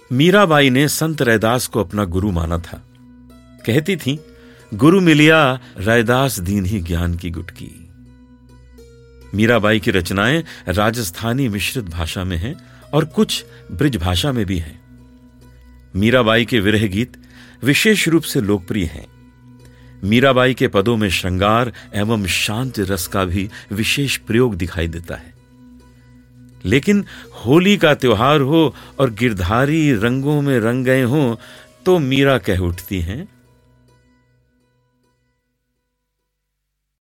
मीराबाई ने संत रैदास को अपना गुरु माना था। कहती थी, गुरु मिलिया रैदास दीन्ही ज्ञान की गुटकी। मीराबाई की रचनाएं राजस्थानी मिश्रित भाषा में हैं और कुछ ब्रिज भाषा में भी हैं। मीराबाई के विरह गीत विशेष रूप से लोकप्रिय हैं। मीराबाई के पदों में श्रृंगार एवं शांत रस का भी विशेष प्रयोग दिखाई देता है। लेकिन होली का त्योहार हो और गिरधारी रंगों में रंग गए हों तो मीरा कह उठती हैं,